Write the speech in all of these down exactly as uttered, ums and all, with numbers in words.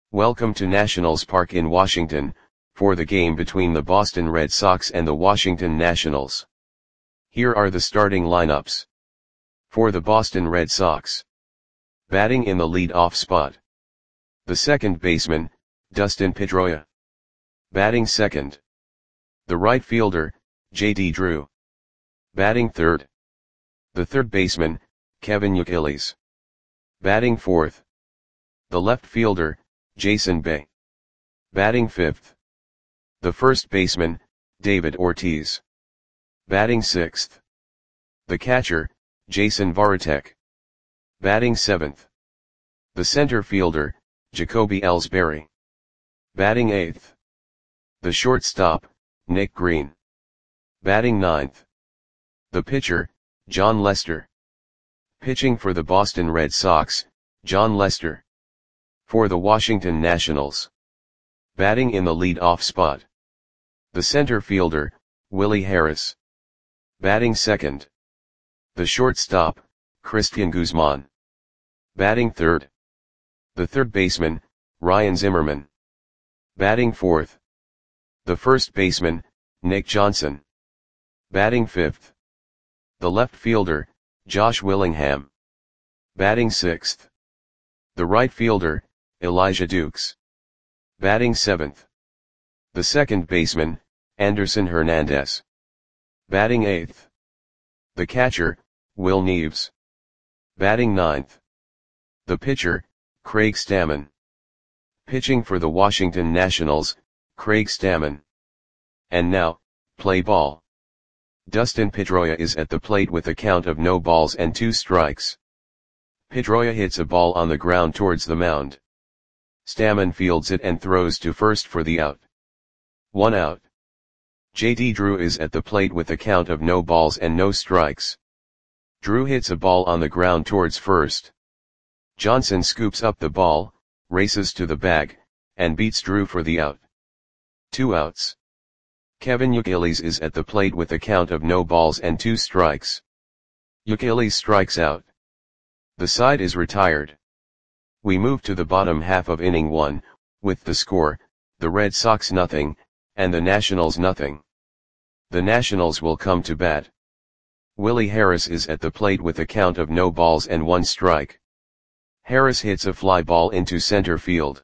Welcome to Nationals Park in Washington, for the game between the Boston Red Sox and the Washington Nationals. Here are the starting lineups. For the Boston Red Sox. Batting in the lead-off spot. The second baseman, Dustin Pedroia. Batting second. The right fielder, J D Drew. Batting third. The third baseman, Kevin Youkilis. Batting fourth. The left fielder, Jason Bay. Batting fifth. The first baseman, David Ortiz. Batting sixth. The catcher, Jason Varitek. Batting seventh. The center fielder, Jacoby Ellsbury. Batting eighth. The shortstop, Nick Green. Batting ninth. The pitcher, Jon Lester. Pitching for the Boston Red Sox, Jon Lester. For the Washington Nationals. Batting in the lead-off spot. The center fielder, Willie Harris. Batting second. The shortstop, Cristian Guzman. Batting third. The third baseman, Ryan Zimmerman. Batting fourth. The first baseman, Nick Johnson. Batting fifth. The left fielder, Josh Willingham. Batting sixth. The right fielder, Elijah Dukes. Batting seventh. The second baseman, Anderson Hernandez. Batting eighth. The catcher, Will Neves. Batting ninth. The pitcher, Craig Stammen. Pitching for the Washington Nationals, Craig Stammen. And now, play ball. Dustin Pedroia is at the plate with a count of no balls and two strikes. Pedroia hits a ball on the ground towards the mound. Stammen fields it and throws to first for the out. One out. J D Drew is at the plate with a count of no balls and no strikes. Drew hits a ball on the ground towards first. Johnson scoops up the ball, races to the bag, and beats Drew for the out. Two outs. Kevin Youkilis is at the plate with a count of no balls and two strikes. Youkilis strikes out. The side is retired. We move to the bottom half of inning one, with the score, the Red Sox nothing, and the Nationals nothing. The Nationals will come to bat. Willie Harris is at the plate with a count of no balls and one strike. Harris hits a fly ball into center field.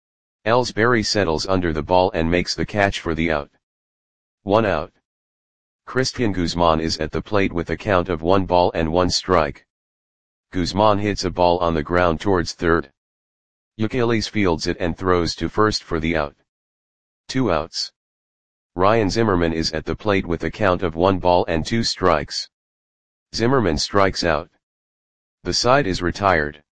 Ellsbury settles under the ball and makes the catch for the out. One out. Cristian Guzman is at the plate with a count of one ball and one strike. Guzman hits a ball on the ground towards third. Youkilis fields it and throws to first for the out. Two outs. Ryan Zimmerman is at the plate with a count of one ball and two strikes. Zimmerman strikes out. The side is retired.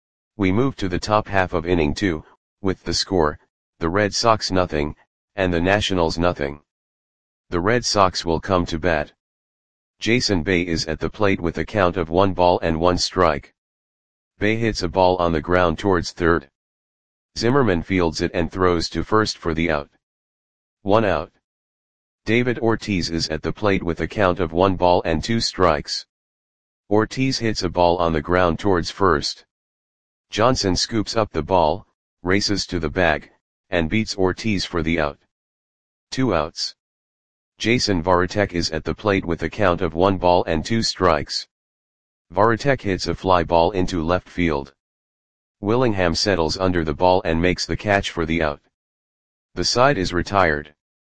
We move to the top half of inning two, with the score, the Red Sox nothing, and the Nationals nothing. The Red Sox will come to bat. Jason Bay is at the plate with a count of one ball and one strike. Bay hits a ball on the ground towards third. Zimmerman fields it and throws to first for the out. One out. David Ortiz is at the plate with a count of one ball and two strikes. Ortiz hits a ball on the ground towards first. Johnson scoops up the ball, races to the bag, and beats Ortiz for the out. Two outs. Jason Varitek is at the plate with a count of one ball and two strikes. Varitek hits a fly ball into left field. Willingham settles under the ball and makes the catch for the out. The side is retired.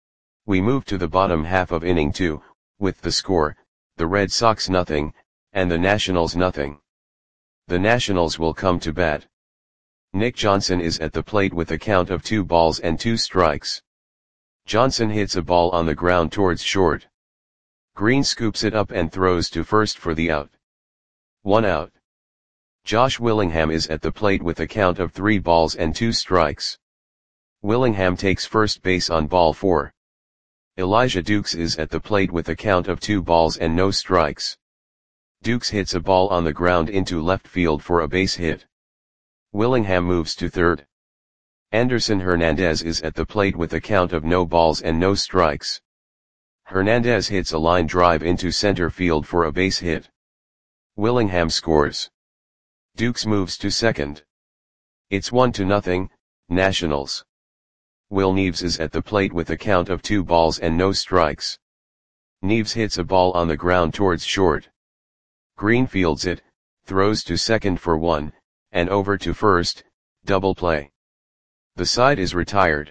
We move to the bottom half of inning two, with the score, the Red Sox nothing, and the Nationals nothing. The Nationals will come to bat. Nick Johnson is at the plate with a count of two balls and two strikes. Johnson hits a ball on the ground towards short. Green scoops it up and throws to first for the out. One out. Josh Willingham is at the plate with a count of three balls and two strikes. Willingham takes first base on ball four. Elijah Dukes is at the plate with a count of two balls and no strikes. Dukes hits a ball on the ground into left field for a base hit. Willingham moves to third. Anderson Hernandez is at the plate with a count of no balls and no strikes. Hernandez hits a line drive into center field for a base hit. Willingham scores. Dukes moves to second. It's one to nothing, Nationals. Will Neves is at the plate with a count of two balls and no strikes. Neves hits a ball on the ground towards short. Green fields it, throws to second for one, and over to first, double play. The side is retired.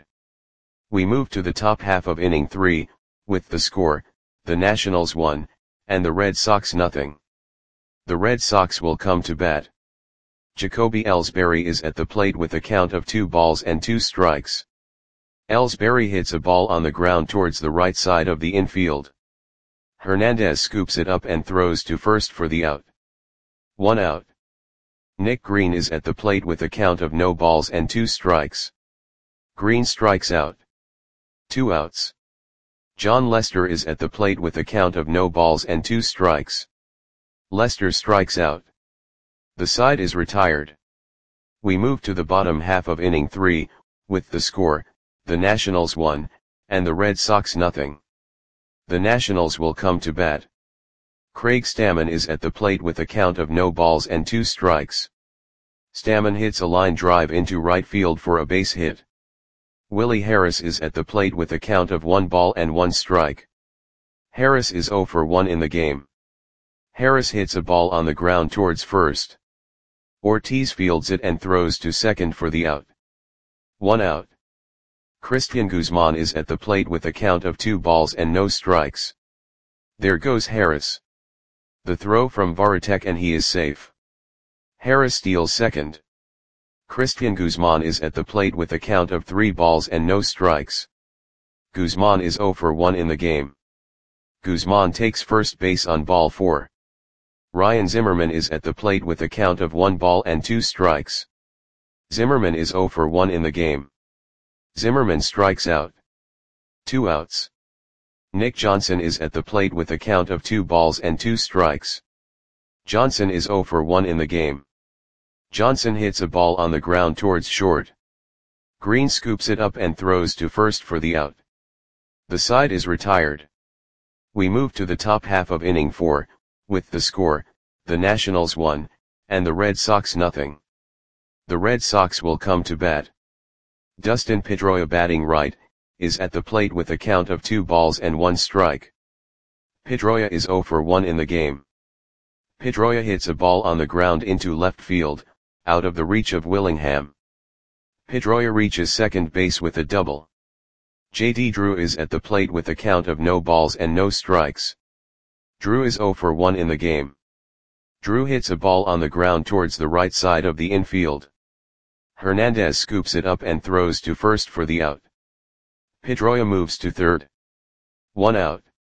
We move to the top half of inning three, with the score, the Nationals one, and the Red Sox nothing. The Red Sox will come to bat. Jacoby Ellsbury is at the plate with a count of two balls and two strikes. Ellsbury hits a ball on the ground towards the right side of the infield. Hernandez scoops it up and throws to first for the out. One out. Nick Green is at the plate with a count of no balls and two strikes. Green strikes out. Two outs. John Lester is at the plate with a count of no balls and two strikes. Lester strikes out. The side is retired. We move to the bottom half of inning three, with the score, the Nationals one, and the Red Sox nothing. The Nationals will come to bat. Craig Stammen is at the plate with a count of no balls and two strikes. Stammen hits a line drive into right field for a base hit. Willie Harris is at the plate with a count of one ball and one strike. Harris is oh for one in the game. Harris hits a ball on the ground towards first. Ortiz fields it and throws to second for the out. One out. Christian Guzman is at the plate with a count of two balls and no strikes. There goes Harris. The throw from Varitek and he is safe. Harris steals second. Christian Guzman is at the plate with a count of three balls and no strikes. Guzman is oh for one in the game. Guzman takes first base on ball four. Ryan Zimmerman is at the plate with a count of one ball and two strikes. Zimmerman is oh for one in the game. Zimmerman strikes out. Two outs. Nick Johnson is at the plate with a count of two balls and two strikes. Johnson is oh for one in the game. Johnson hits a ball on the ground towards short. Green scoops it up and throws to first for the out. The side is retired. We move to the top half of inning four, with the score, the Nationals one, and the Red Sox nothing. The Red Sox will come to bat. Dustin Pedroia, batting right, is at the plate with a count of two balls and one strike. Pedroia is oh for one in the game. Pedroia hits a ball on the ground into left field, out of the reach of Willingham. Pedroia reaches second base with a double. J D Drew is at the plate with a count of no balls and no strikes. Drew is oh for one in the game. Drew hits a ball on the ground towards the right side of the infield. Hernandez scoops it up and throws to first for the out. Pedroia moves to third. One out.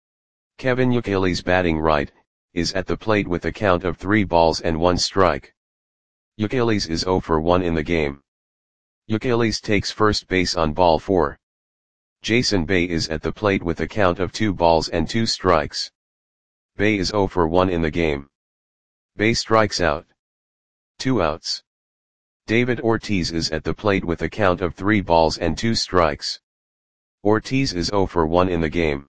Kevin Youkilis, batting right, is at the plate with a count of three balls and one strike. Youkilis is oh for one in the game. Youkilis takes first base on ball four. Jason Bay is at the plate with a count of two balls and two strikes. Bay is oh for one in the game. Bay strikes out. Two outs. David Ortiz is at the plate with a count of three balls and two strikes. Ortiz is oh for one in the game.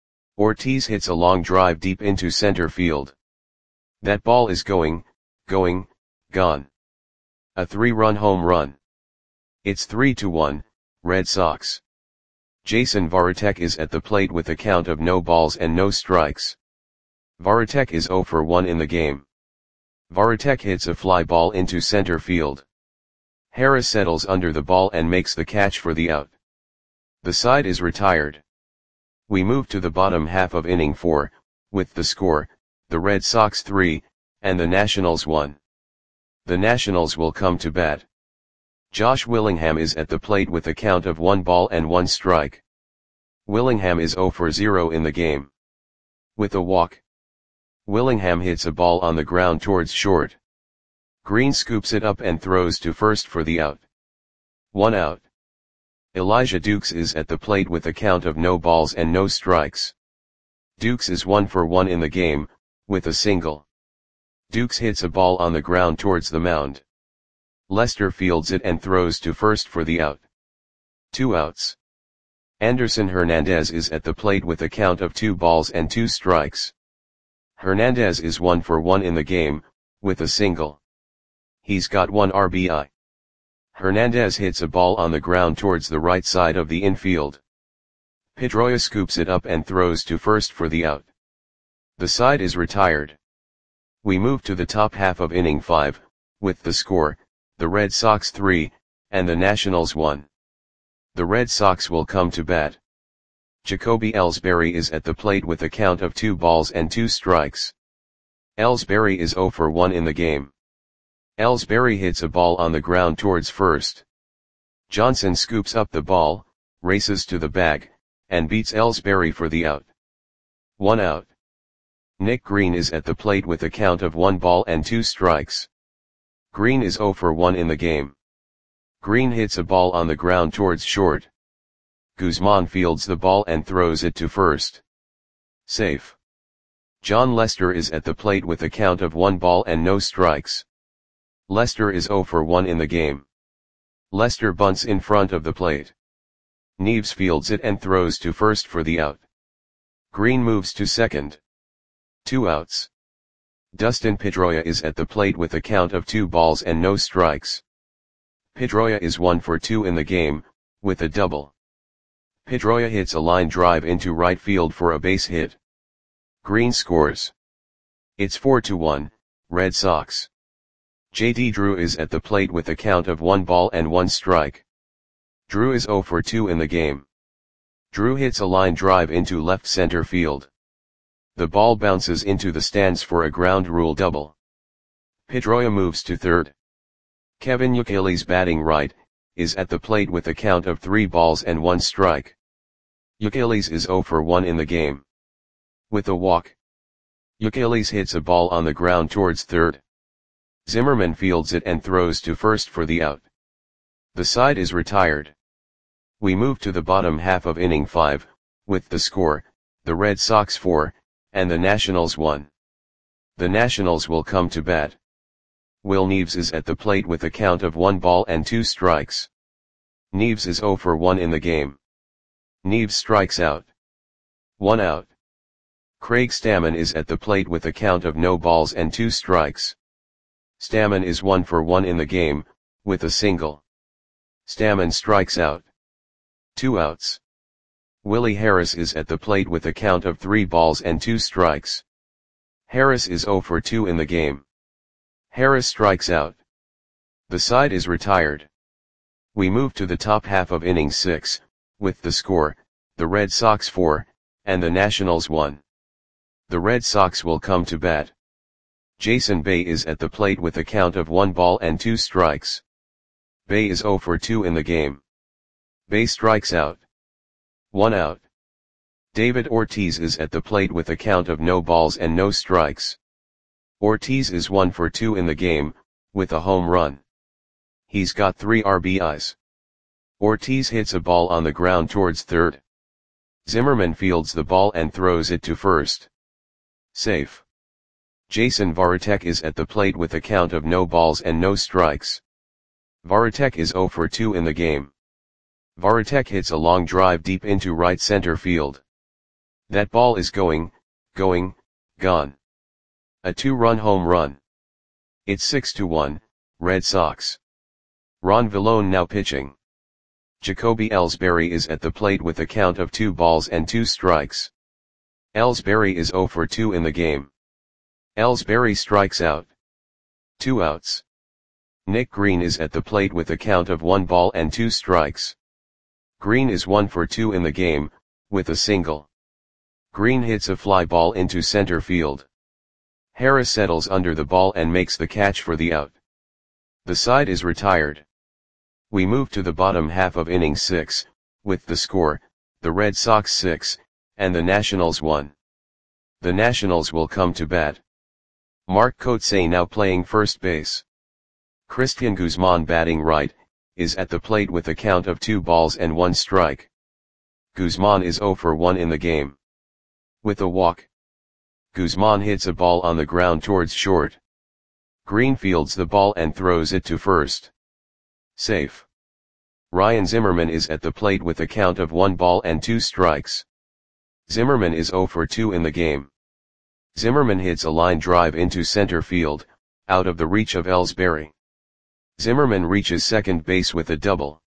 Ortiz hits a long drive deep into center field. That ball is going, going, gone. A three-run home run. It's three to one, Red Sox. Jason Varitek is at the plate with a count of no balls and no strikes. Varitek is oh for one in the game. Varitek hits a fly ball into center field. Harris settles under the ball and makes the catch for the out. The side is retired. We move to the bottom half of inning four, with the score, the Red Sox three, and the Nationals one. The Nationals will come to bat. Josh Willingham is at the plate with a count of one ball and one strike. Willingham is oh for zero in the game. With a walk. Willingham hits a ball on the ground towards short. Green scoops it up and throws to first for the out. One out. Elijah Dukes is at the plate with a count of no balls and no strikes. Dukes is one for one in the game, with a single. Dukes hits a ball on the ground towards the mound. Lester fields it and throws to first for the out. Two outs. Anderson Hernandez is at the plate with a count of two balls and two strikes. Hernandez is one for one in the game, with a single. He's got one R B I. Hernandez hits a ball on the ground towards the right side of the infield. Pedroia scoops it up and throws to first for the out. The side is retired. We move to the top half of inning five, with the score, the Red Sox three, and the Nationals one. The Red Sox will come to bat. Jacoby Ellsbury is at the plate with a count of two balls and two strikes. Ellsbury is oh for one in the game. Ellsbury hits a ball on the ground towards first. Johnson scoops up the ball, races to the bag, and beats Ellsbury for the out. One out. Nick Green is at the plate with a count of one ball and two strikes. Green is oh for one in the game. Green hits a ball on the ground towards short. Guzman fields the ball and throws it to first. Safe. John Lester is at the plate with a count of one ball and no strikes. Lester is oh for one in the game. Lester bunts in front of the plate. Neves fields it and throws to first for the out. Green moves to second. Two outs. Dustin Pedroia is at the plate with a count of two balls and no strikes. Pedroia is one for two in the game, with a double. Pedroia hits a line drive into right field for a base hit. Green scores. It's four to one, Red Sox. J D Drew is at the plate with a count of one ball and one strike. Drew is oh for two in the game. Drew hits a line drive into left center field. The ball bounces into the stands for a ground rule double. Pedroia moves to third. Kevin Youkilis, batting right, is at the plate with a count of three balls and one strike. Youkilis is oh for one in the game. With a walk. Youkilis hits a ball on the ground towards third. Zimmerman fields it and throws to first for the out. The side is retired. We move to the bottom half of inning five, with the score, the Red Sox four, and the Nationals one. The Nationals will come to bat. Will Neves is at the plate with a count of one ball and two strikes. Neves is oh for one in the game. Neves strikes out. One out. Craig Stammen is at the plate with a count of no balls and two strikes. Stammen is one for one in the game, with a single. Stammen strikes out. Two outs. Willie Harris is at the plate with a count of three balls and two strikes. Harris is oh for two in the game. Harris strikes out. The side is retired. We move to the top half of inning six, with the score, the Red Sox four, and the Nationals one. The Red Sox will come to bat. Jason Bay is at the plate with a count of one ball and two strikes. Bay is oh for two in the game. Bay strikes out. One out. David Ortiz is at the plate with a count of no balls and no strikes. Ortiz is one for two in the game, with a home run. He's got three R B Is. Ortiz hits a ball on the ground towards third. Zimmerman fields the ball and throws it to first. Safe. Jason Varitek is at the plate with a count of no balls and no strikes. Varitek is oh for two in the game. Varitek hits a long drive deep into right center field. That ball is going, going, gone. A two-run home run. It's six to one, Red Sox. Ron Villone now pitching. Jacoby Ellsbury is at the plate with a count of two balls and two strikes. Ellsbury is oh for two in the game. Ellsbury strikes out. Two outs. Nick Green is at the plate with a count of one ball and two strikes. Green is one for two in the game, with a single. Green hits a fly ball into center field. Harris settles under the ball and makes the catch for the out. The side is retired. We move to the bottom half of inning six, with the score, the Red Sox six, and the Nationals one. The Nationals will come to bat. Mark Kotsay now playing first base. Christian Guzman, batting right, is at the plate with a count of two balls and one strike. Guzman is oh for one in the game. With a walk. Guzman hits a ball on the ground towards short. Green fields the ball and throws it to first. Safe. Ryan Zimmerman is at the plate with a count of one ball and two strikes. Zimmerman is oh for two in the game. Zimmerman hits a line drive into center field, out of the reach of Ellsbury. Zimmerman reaches second base with a double.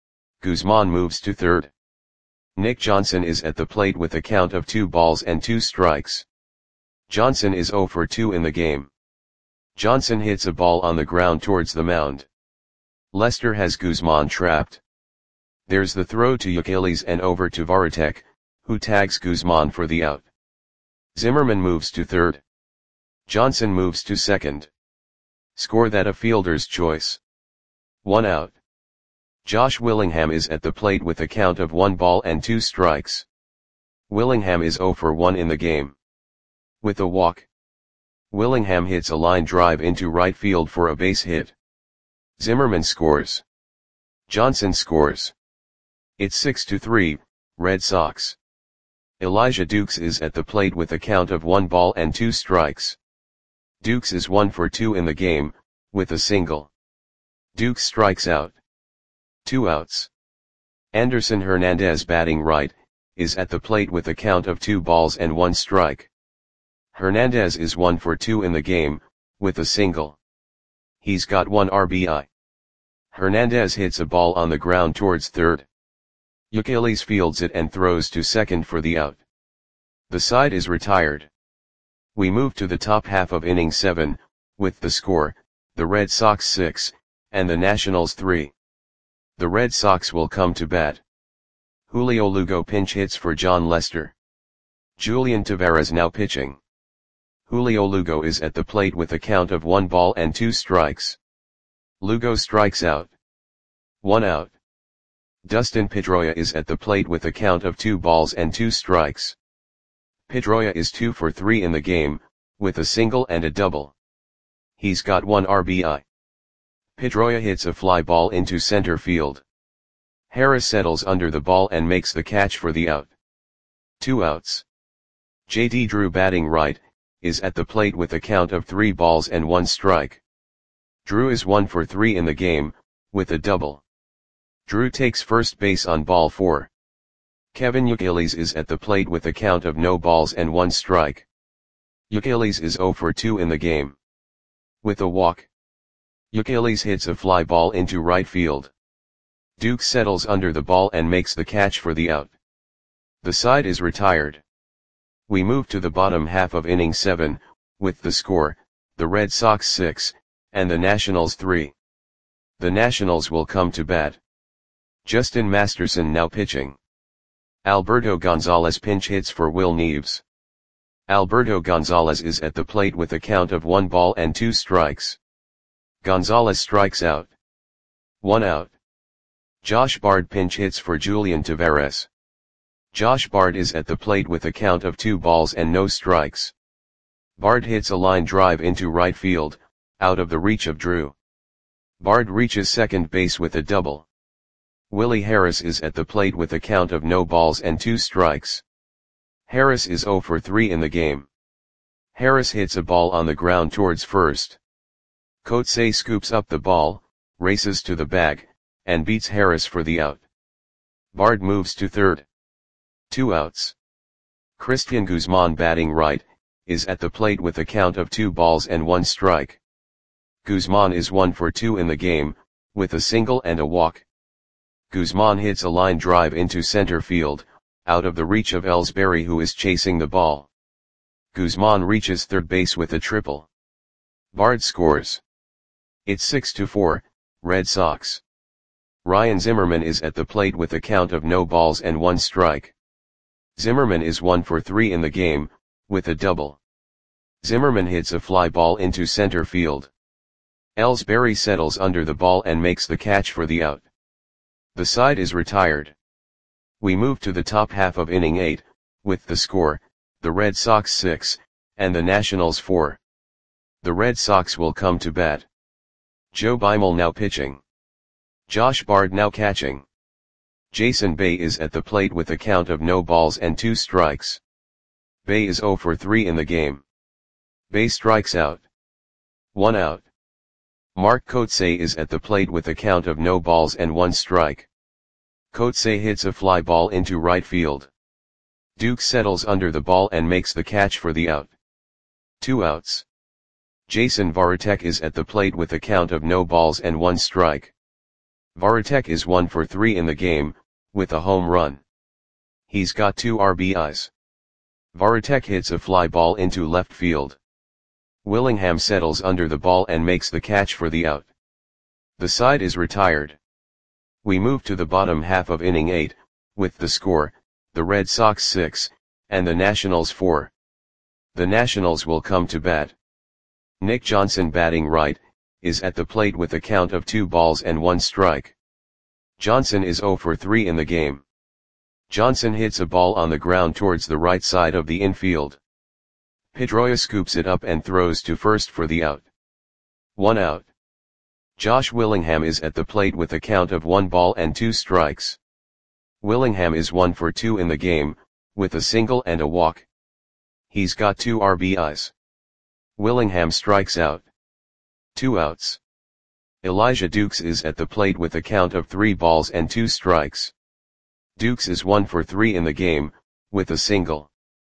Guzman moves to third. Nick Johnson is at the plate with a count of two balls and two strikes. Johnson is oh for two in the game. Johnson hits a ball on the ground towards the mound. Lester has Guzman trapped. There's the throw to Youkilis and over to Varitek, who tags Guzman for the out. Zimmerman moves to third. Johnson moves to second. Score that a fielder's choice. One out. Josh Willingham is at the plate with a count of one ball and two strikes. Willingham is oh for one in the game. With a walk, Willingham hits a line drive into right field for a base hit. Zimmerman scores. Johnson scores. It's six to three, Red Sox. Elijah Dukes is at the plate with a count of one ball and two strikes. Dukes is one for two in the game, with a single. Dukes strikes out. Two outs. Anderson Hernandez, batting right, is at the plate with a count of two balls and one strike. Hernandez is one for two in the game, with a single. He's got one R B I. Hernandez hits a ball on the ground towards third. Youkilis fields it and throws to second for the out. The side is retired. We move to the top half of inning seven, with the score, the Red Sox six, and the Nationals three. The Red Sox will come to bat. Julio Lugo pinch hits for John Lester. Julian Taveras now pitching. Julio Lugo is at the plate with a count of one ball and two strikes. Lugo strikes out. One out. Dustin Pedroia is at the plate with a count of two balls and two strikes. Pedroia is two for three in the game, with a single and a double. He's got one R B I. Pedroia hits a fly ball into center field. Harris settles under the ball and makes the catch for the out. Two outs. J D Drew, batting right, is at the plate with a count of three balls and one strike. Drew is one for three in the game, with a double. Drew takes first base on ball four. Kevin Youkilis is at the plate with a count of no balls and one strike. Youkilis is oh for two in the game. With a walk, Youkilis hits a fly ball into right field. Duke settles under the ball and makes the catch for the out. The side is retired. We move to the bottom half of inning seven, with the score, the Red Sox six, and the Nationals three. The Nationals will come to bat. Justin Masterson now pitching. Alberto Gonzalez pinch hits for Will Neves. Alberto Gonzalez is at the plate with a count of one ball and two strikes. Gonzalez strikes out. One out. Josh Bard pinch hits for Julian Taveras. Josh Bard is at the plate with a count of two balls and no strikes. Bard hits a line drive into right field, out of the reach of Drew. Bard reaches second base with a double. Willie Harris is at the plate with a count of no balls and two strikes. Harris is oh for three in the game. Harris hits a ball on the ground towards first. Coetzee scoops up the ball, races to the bag, and beats Harris for the out. Bard moves to third. Two outs. Christian Guzman, batting right, is at the plate with a count of two balls and one strike. Guzman is one for two in the game, with a single and a walk. Guzman hits a line drive into center field, out of the reach of Ellsbury, who is chasing the ball. Guzman reaches third base with a triple. Bard scores. It's six to four, Red Sox. Ryan Zimmerman is at the plate with a count of no balls and one strike. Zimmerman is one for three in the game, with a double. Zimmerman hits a fly ball into center field. Ellsbury settles under the ball and makes the catch for the out. The side is retired. We move to the top half of inning eight, with the score, the Red Sox six, and the Nationals four. The Red Sox will come to bat. Joe Beimel now pitching. Josh Bard now catching. Jason Bay is at the plate with a count of no balls and two strikes. Bay is oh for three in the game. Bay strikes out. One out. Mark Coetzee is at the plate with a count of no balls and one strike. Coetzee hits a fly ball into right field. Duke settles under the ball and makes the catch for the out. Two outs. Jason Varitek is at the plate with a count of no balls and one strike. Varitek is one for three in the game, with a home run. He's got two R B Is. Varitek hits a fly ball into left field. Willingham settles under the ball and makes the catch for the out. The side is retired. We move to the bottom half of inning eight, with the score, the Red Sox six, and the Nationals four. The Nationals will come to bat. Nick Johnson, batting right, is at the plate with a count of two balls and one strike. Johnson is zero for three in the game. Johnson hits a ball on the ground towards the right side of the infield. Pedroia scoops it up and throws to first for the out. One out. Josh Willingham is at the plate with a count of one ball and two strikes. Willingham is one for two in the game, with a single and a walk. He's got two R B Is. Willingham strikes out. Two outs. Elijah Dukes is at the plate with a count of three balls and two strikes. Dukes is one for three in the game, with a single.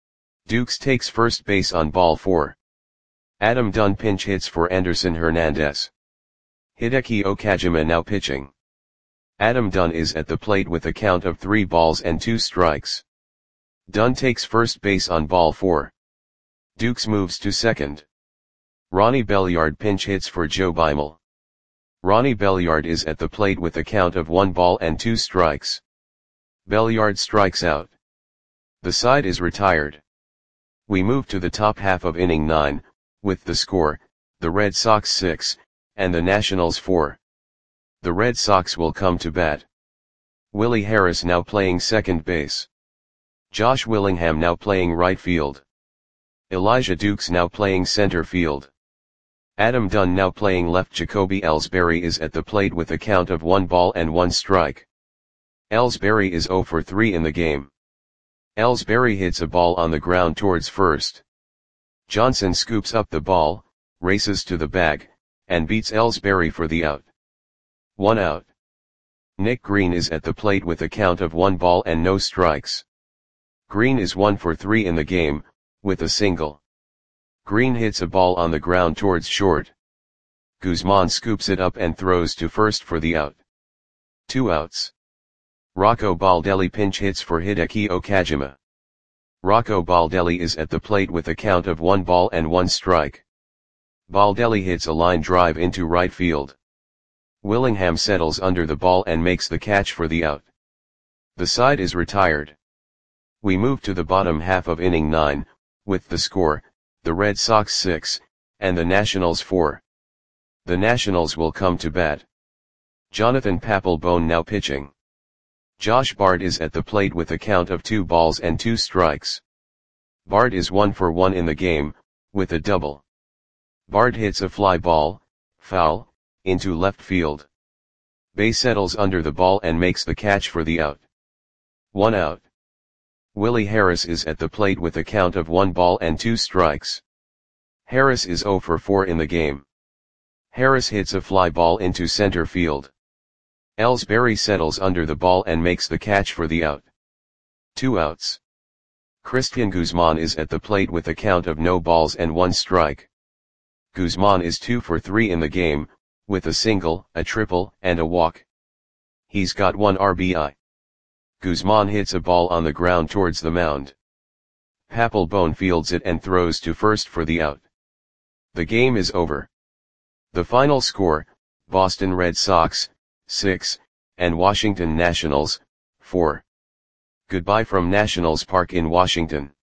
Dukes takes first base on ball four. Adam Dunn pinch hits for Anderson Hernandez. Hideki Okajima now pitching. Adam Dunn is at the plate with a count of three balls and two strikes. Dunn takes first base on ball four. Dukes moves to second. Ronnie Belliard pinch hits for Joe Beimel. Ronnie Belliard is at the plate with a count of one ball and two strikes. Belliard strikes out. The side is retired. We move to the top half of inning nine, with the score, the Red Sox six, and the Nationals four. The Red Sox will come to bat. Willie Harris now playing second base. Josh Willingham now playing right field. Elijah Dukes now playing center field. Adam Dunn now playing left. Jacoby Ellsbury is at the plate with a count of one ball and one strike. Ellsbury is zero for three in the game. Ellsbury hits a ball on the ground towards first. Johnson scoops up the ball, races to the bag, and beats Ellsbury for the out. One out. Nick Green is at the plate with a count of one ball and no strikes. Green is one for three in the game, with a single. Green hits a ball on the ground towards short. Guzman scoops it up and throws to first for the out. Two outs. Rocco Baldelli pinch hits for Hideki Okajima. Rocco Baldelli is at the plate with a count of one ball and one strike. Baldelli hits a line drive into right field. Willingham settles under the ball and makes the catch for the out. The side is retired. We move to the bottom half of inning nine, with the score, the Red Sox six, and the Nationals four. The Nationals will come to bat. Jonathan Papelbon now pitching. Josh Bard is at the plate with a count of two balls and two strikes. Bard is one for one in the game, with a double. Bard hits a fly ball, foul, into left field. Bay settles under the ball and makes the catch for the out. One out. Willie Harris is at the plate with a count of one ball and two strikes. Harris is zero for four in the game. Harris hits a fly ball into center field. Ellsbury settles under the ball and makes the catch for the out. Two outs. Christian Guzman is at the plate with a count of no balls and one strike. Guzman is two for three in the game, with a single, a triple, and a walk. He's got one R B I. Guzman hits a ball on the ground towards the mound. Papelbon fields it and throws to first for the out. The game is over. The final score, Boston Red Sox, six, and Washington Nationals, four. Goodbye from Nationals Park in Washington.